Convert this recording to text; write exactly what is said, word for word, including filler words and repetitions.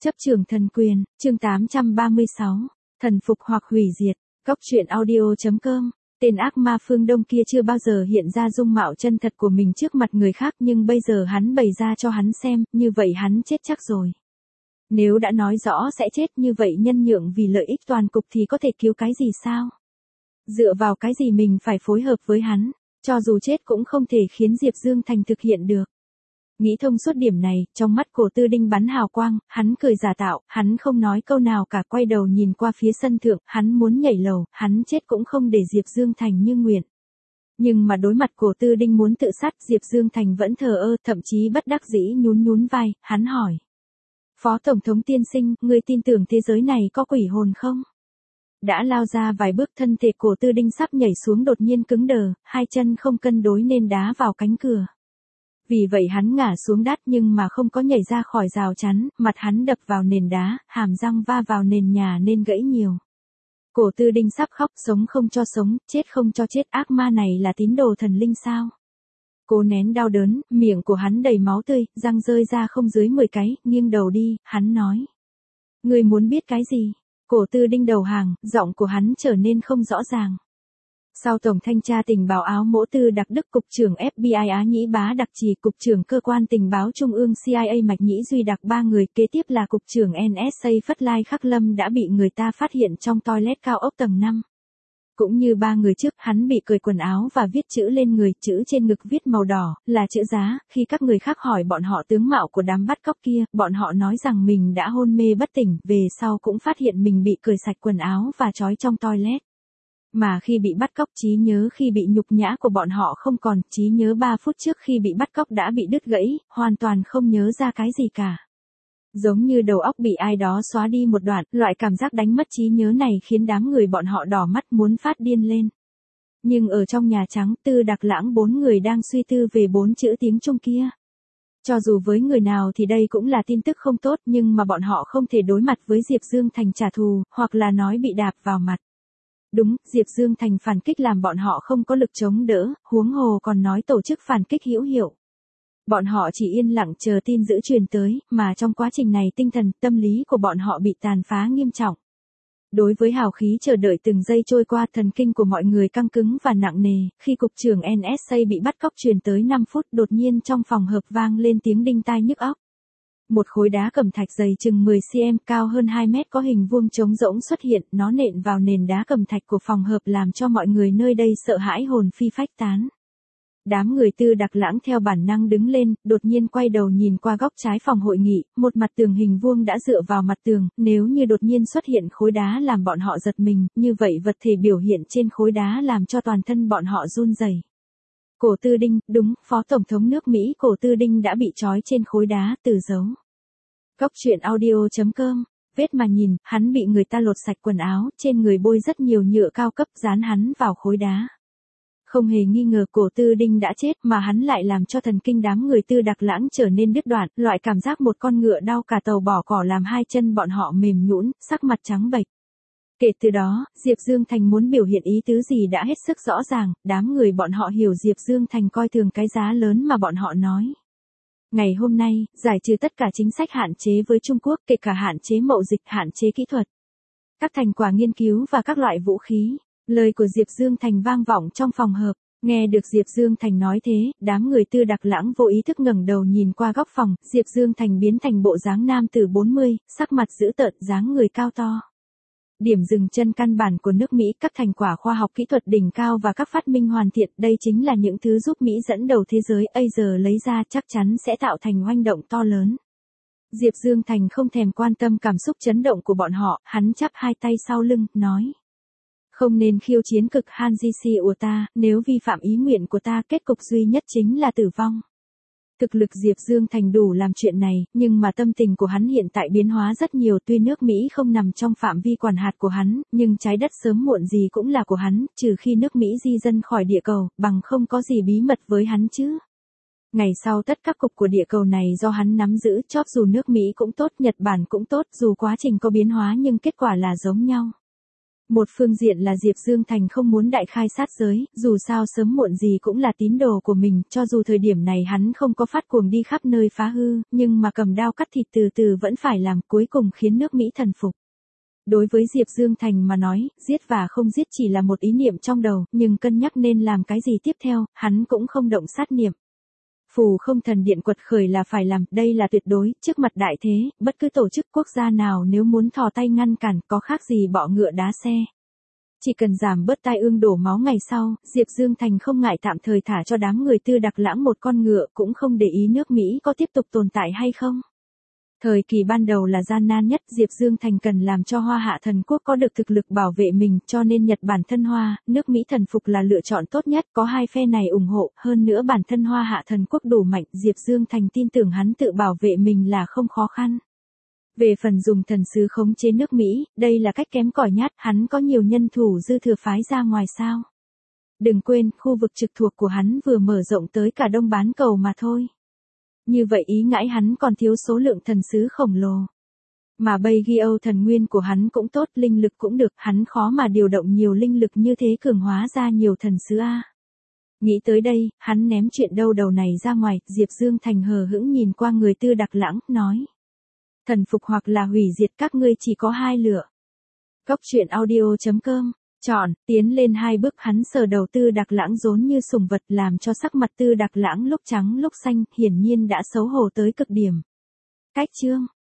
Chấp trường thần quyền, chương tám trăm ba mươi sáu, thần phục hoặc hủy diệt, góc truyện audio.com. Tên ác ma phương Đông kia chưa bao giờ hiện ra dung mạo chân thật của mình trước mặt người khác, nhưng bây giờ hắn bày ra cho hắn xem, như vậy hắn chết chắc rồi. Nếu đã nói rõ sẽ chết như vậy, nhân nhượng vì lợi ích toàn cục thì có thể cứu cái gì sao? Dựa vào cái gì mình phải phối hợp với hắn, cho dù chết cũng không thể khiến Diệp Dương Thành thực hiện được. Nghĩ thông suốt điểm này, trong mắt Cổ Tư Đinh bắn hào quang, hắn cười giả tạo, hắn không nói câu nào cả, quay đầu nhìn qua phía sân thượng, hắn muốn nhảy lầu, hắn chết cũng không để Diệp Dương Thành như nguyện. Nhưng mà đối mặt Cổ Tư Đinh muốn tự sát, Diệp Dương Thành vẫn thờ ơ, thậm chí bất đắc dĩ nhún nhún vai, hắn hỏi. Phó Tổng thống tiên sinh, ngươi tin tưởng thế giới này có quỷ hồn không? Đã lao ra vài bước, thân thể Cổ Tư Đinh sắp nhảy xuống đột nhiên cứng đờ, hai chân không cân đối nên đá vào cánh cửa. Vì vậy hắn ngã xuống đất nhưng mà không có nhảy ra khỏi rào chắn, mặt hắn đập vào nền đá, hàm răng va vào nền nhà nên gãy nhiều. Cổ Tư Đinh sắp khóc, sống không cho sống, chết không cho chết, ác ma này là tín đồ thần linh sao? Cố nén đau đớn, miệng của hắn đầy máu tươi, răng rơi ra không dưới mười cái, nghiêng đầu đi, hắn nói. Ngươi muốn biết cái gì? Cổ Tư Đinh đầu hàng, giọng của hắn trở nên không rõ ràng. Sau Tổng thanh tra tình báo Áo Mỗ Tư Đặc Đức, Cục trưởng ép bê i Á Nhĩ Bá Đặc Trì, Cục trưởng Cơ quan Tình báo Trung ương C I A Mạch Nhĩ Duy Đặc, ba người kế tiếp là Cục trưởng en ét a Phất Lai Khắc Lâm đã bị người ta phát hiện trong toilet cao ốc tầng năm. Cũng như ba người trước, hắn bị cởi quần áo và viết chữ lên người, chữ trên ngực viết màu đỏ, là chữ giá. Khi các người khác hỏi bọn họ tướng mạo của đám bắt cóc kia, bọn họ nói rằng mình đã hôn mê bất tỉnh, về sau cũng phát hiện mình bị cởi sạch quần áo và trói trong toilet. Mà khi bị bắt cóc, trí nhớ khi bị nhục nhã của bọn họ không còn, trí nhớ ba phút trước khi bị bắt cóc đã bị đứt gãy, hoàn toàn không nhớ ra cái gì cả. Giống như đầu óc bị ai đó xóa đi một đoạn, loại cảm giác đánh mất trí nhớ này khiến đám người bọn họ đỏ mắt muốn phát điên lên. Nhưng ở trong Nhà Trắng, Tư Đặc Lãng bốn người đang suy tư về bốn chữ tiếng Trung kia. Cho dù với người nào thì đây cũng là tin tức không tốt, nhưng mà bọn họ không thể đối mặt với Diệp Dương Thành trả thù, hoặc là nói bị đạp vào mặt. Đúng, Diệp Dương Thành phản kích làm bọn họ không có lực chống đỡ, huống hồ còn nói tổ chức phản kích hữu hiệu. Bọn họ chỉ yên lặng chờ tin dữ truyền tới, mà trong quá trình này tinh thần, tâm lý của bọn họ bị tàn phá nghiêm trọng. Đối với hào khí chờ đợi từng giây trôi qua, thần kinh của mọi người căng cứng và nặng nề, khi Cục trưởng en ét a bị bắt cóc truyền tới năm phút, đột nhiên trong phòng hợp vang lên tiếng đinh tai nhức óc. Một khối đá cẩm thạch dày chừng mười xăng-ti-mét, cao hơn hai mét có hình vuông trống rỗng xuất hiện, nó nện vào nền đá cẩm thạch của phòng hợp làm cho mọi người nơi đây sợ hãi hồn phi phách tán. Đám người Tư Đặc Lãng theo bản năng đứng lên, đột nhiên quay đầu nhìn qua góc trái phòng hội nghị, một mặt tường hình vuông đã dựa vào mặt tường, nếu như đột nhiên xuất hiện khối đá làm bọn họ giật mình, như vậy vật thể biểu hiện trên khối đá làm cho toàn thân bọn họ run rẩy. Cổ Tư Đinh, đúng, Phó Tổng thống nước Mỹ Cổ Tư Đinh đã bị trói trên khối đá, từ dấu. Góc truyện audio.com, vết mà nhìn, hắn bị người ta lột sạch quần áo, trên người bôi rất nhiều nhựa cao cấp, dán hắn vào khối đá. Không hề nghi ngờ Cổ Tư Đinh đã chết, mà hắn lại làm cho thần kinh đám người Tư Đặc Lãng trở nên đứt đoạn, loại cảm giác một con ngựa đau cả tàu bỏ cỏ làm hai chân bọn họ mềm nhũn, sắc mặt trắng bệch. Kể từ đó, Diệp Dương Thành muốn biểu hiện ý tứ gì đã hết sức rõ ràng, đám người bọn họ hiểu Diệp Dương Thành coi thường cái giá lớn mà bọn họ nói. Ngày hôm nay, giải trừ tất cả chính sách hạn chế với Trung Quốc, kể cả hạn chế mậu dịch, hạn chế kỹ thuật, các thành quả nghiên cứu và các loại vũ khí. Lời của Diệp Dương Thành vang vọng trong phòng họp. Nghe được Diệp Dương Thành nói thế, đám người Tư Đặc Lãng vô ý thức ngẩng đầu nhìn qua góc phòng, Diệp Dương Thành biến thành bộ dáng nam tử bốn mươi, sắc mặt dữ tợn, dáng người cao to. Điểm dừng chân căn bản của nước Mỹ, các thành quả khoa học kỹ thuật đỉnh cao và các phát minh hoàn thiện, đây chính là những thứ giúp Mỹ dẫn đầu thế giới, bây giờ lấy ra chắc chắn sẽ tạo thành oanh động to lớn. Diệp Dương Thành không thèm quan tâm cảm xúc chấn động của bọn họ, hắn chắp hai tay sau lưng, nói. Không nên khiêu chiến cực Han Ji của ta, nếu vi phạm ý nguyện của ta, kết cục duy nhất chính là tử vong. Thực lực Diệp Dương Thành đủ làm chuyện này, nhưng mà tâm tình của hắn hiện tại biến hóa rất nhiều, tuy nước Mỹ không nằm trong phạm vi quản hạt của hắn, nhưng trái đất sớm muộn gì cũng là của hắn, trừ khi nước Mỹ di dân khỏi địa cầu, bằng không có gì bí mật với hắn chứ. Ngày sau tất các cục của địa cầu này do hắn nắm giữ, chóp dù nước Mỹ cũng tốt, Nhật Bản cũng tốt, dù quá trình có biến hóa nhưng kết quả là giống nhau. Một phương diện là Diệp Dương Thành không muốn đại khai sát giới, dù sao sớm muộn gì cũng là tín đồ của mình, cho dù thời điểm này hắn không có phát cuồng đi khắp nơi phá hư, nhưng mà cầm đao cắt thịt từ từ vẫn phải làm, cuối cùng khiến nước Mỹ thần phục. Đối với Diệp Dương Thành mà nói, giết và không giết chỉ là một ý niệm trong đầu, nhưng cân nhắc nên làm cái gì tiếp theo, hắn cũng không động sát niệm. Phù không thần điện quật khởi là phải làm, đây là tuyệt đối, trước mặt đại thế, bất cứ tổ chức quốc gia nào nếu muốn thò tay ngăn cản có khác gì bọ ngựa đá xe. Chỉ cần giảm bớt tai ương đổ máu ngày sau, Diệp Dương Thành không ngại tạm thời thả cho đám người Tư Đặc Lãng một con ngựa, cũng không để ý nước Mỹ có tiếp tục tồn tại hay không. Thời kỳ ban đầu là gian nan nhất, Diệp Dương Thành cần làm cho Hoa Hạ thần quốc có được thực lực bảo vệ mình, cho nên Nhật Bản thân Hoa, nước Mỹ thần phục là lựa chọn tốt nhất, có hai phe này ủng hộ, hơn nữa bản thân Hoa Hạ thần quốc đủ mạnh, Diệp Dương Thành tin tưởng hắn tự bảo vệ mình là không khó khăn. Về phần dùng thần sứ khống chế nước Mỹ, đây là cách kém cỏi nhất, hắn có nhiều nhân thủ dư thừa phái ra ngoài sao. Đừng quên, khu vực trực thuộc của hắn vừa mở rộng tới cả Đông bán cầu mà thôi. Như vậy ý ngãi hắn còn thiếu số lượng thần sứ khổng lồ. Mà bây ghi Âu thần nguyên của hắn cũng tốt, linh lực cũng được, hắn khó mà điều động nhiều linh lực như thế cường hóa ra nhiều thần sứ a. Nghĩ tới đây, hắn ném chuyện đâu đầu này ra ngoài, Diệp Dương Thành hờ hững nhìn qua người Tư Đặc Lãng, nói. Thần phục hoặc là hủy diệt, các ngươi chỉ có hai lựa. Cốc truyện audio chấm com chọn, tiến lên hai bước, hắn sờ đầu Tư Đặc Lãng rốn như sùng vật, làm cho sắc mặt Tư Đặc Lãng lúc trắng lúc xanh, hiển nhiên đã xấu hổ tới cực điểm. Cách chương